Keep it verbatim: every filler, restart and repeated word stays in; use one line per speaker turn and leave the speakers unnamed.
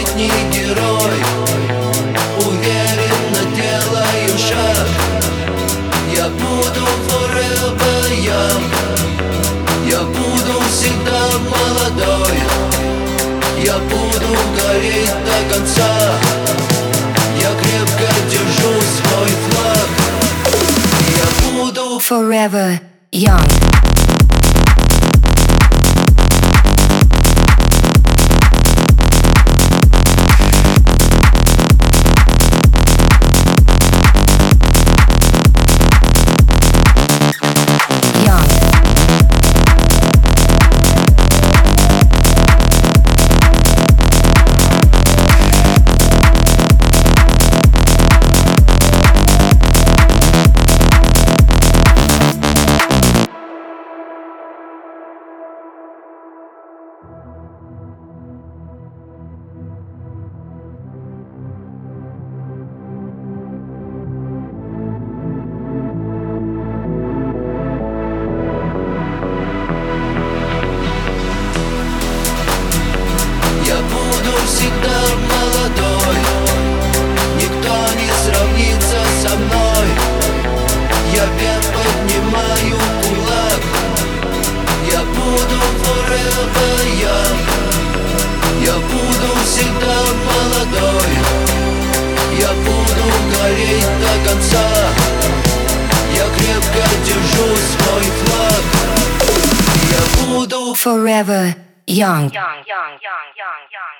столетний герой. Уверенно делаю шаг. Я буду forever young. Я буду всегда молодой. Я буду гореть до конца. Я крепко держу свой флаг. Я буду
forever young.
всегда молодой. Никто не сравнится со мной. Я вверх поднимаю кулак. Я буду forever young. Я буду всегда молодой. Я буду гореть до конца. Я крепко держу свой флаг. Я буду
forever young.
Young, young, young, young, young.